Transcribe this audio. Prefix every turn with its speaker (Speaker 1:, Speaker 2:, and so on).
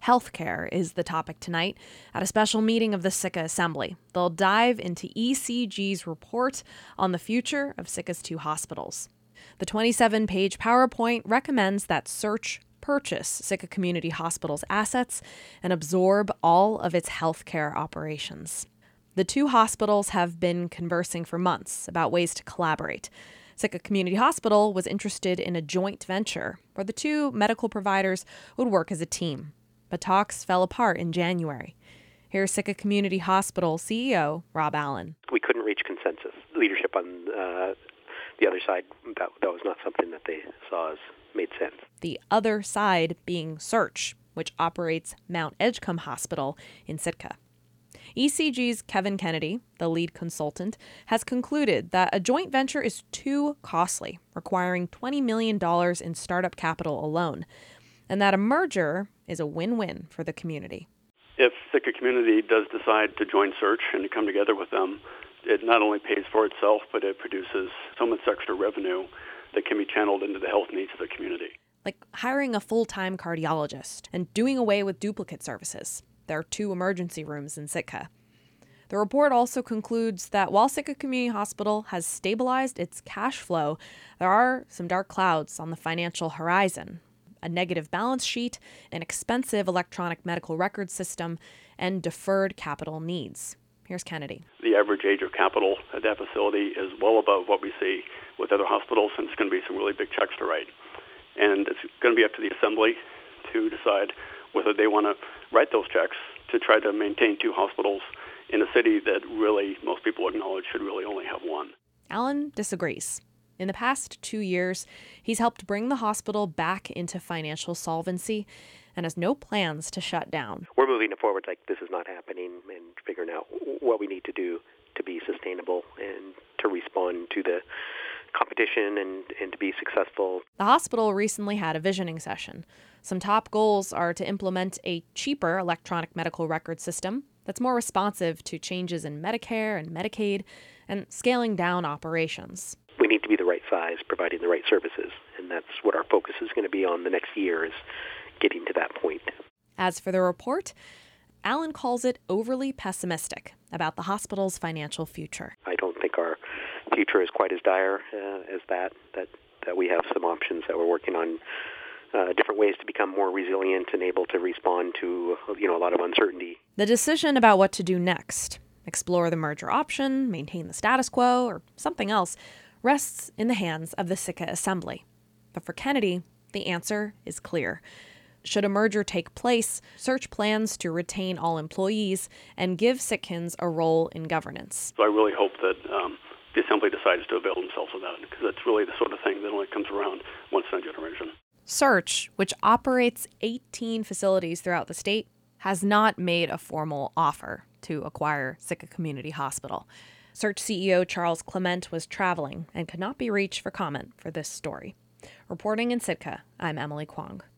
Speaker 1: Healthcare is the topic tonight at a special meeting of the Sitka Assembly. They'll dive into ECG's report on the future of Sitka's two hospitals. The 27-page PowerPoint recommends that Search purchase Sitka Community Hospital's assets and absorb all of its healthcare operations. The two hospitals have been conversing for months about ways to collaborate. Sitka Community Hospital was interested in a joint venture where the two medical providers would work as a team. But talks fell apart in January. Here's Sitka Community Hospital CEO Rob Allen.
Speaker 2: We couldn't reach consensus. Leadership on the other side, that was not something that they saw as made sense.
Speaker 1: The other side being Search, which operates Mount Edgecombe Hospital in Sitka. ECG's Kevin Kennedy, the lead consultant, has concluded that a joint venture is too costly, requiring $20 million in startup capital alone, and that a merger is a win-win for the community.
Speaker 3: If Sitka Community does decide to join Search and to come together with them, it not only pays for itself, but it produces so much extra revenue that can be channeled into the health needs of the community.
Speaker 1: Like hiring a full-time cardiologist and doing away with duplicate services. There are 2 emergency rooms in Sitka. The report also concludes that while Sitka Community Hospital has stabilized its cash flow, there are some dark clouds on the financial horizon. A negative balance sheet, an expensive electronic medical record system, and deferred capital needs. Here's Kennedy.
Speaker 3: The average age of capital at that facility is well above what we see with other hospitals, and it's going to be some really big checks to write. And it's going to be up to the Assembly to decide whether they want to write those checks to try to maintain 2 hospitals in a city that really most people acknowledge should really only have 1.
Speaker 1: Allen disagrees. In the past 2 years, he's helped bring the hospital back into financial solvency and has no plans to shut down.
Speaker 2: We're moving it forward like this is not happening and figuring out what we need to do to be sustainable and to respond to the competition and to be successful.
Speaker 1: The hospital recently had a visioning session. Some top goals are to implement a cheaper electronic medical record system that's more responsive to changes in Medicare and Medicaid and scaling down operations.
Speaker 2: We need to be the right size, providing the right services, and that's what our focus is going to be on the next year, is getting to that point.
Speaker 1: As for the report, Allen calls it overly pessimistic about the hospital's financial future.
Speaker 2: I don't think our future is quite as dire as that we have some options that we're working on, different ways to become more resilient and able to respond to a lot of uncertainty.
Speaker 1: The decision about what to do next, explore the merger option, maintain the status quo, or something else, rests in the hands of the Sitka Assembly. But for Kennedy, the answer is clear. Should a merger take place, Search plans to retain all employees and give Sitkans a role in governance.
Speaker 3: So I really hope that the Assembly decides to avail themselves of that, because that's really the sort of thing that only comes around once in a generation.
Speaker 1: Search, which operates 18 facilities throughout the state, has not made a formal offer to acquire Sitka Community Hospital. Search CEO Charles Clement was traveling and could not be reached for comment for this story. Reporting in Sitka, I'm Emily Kwong.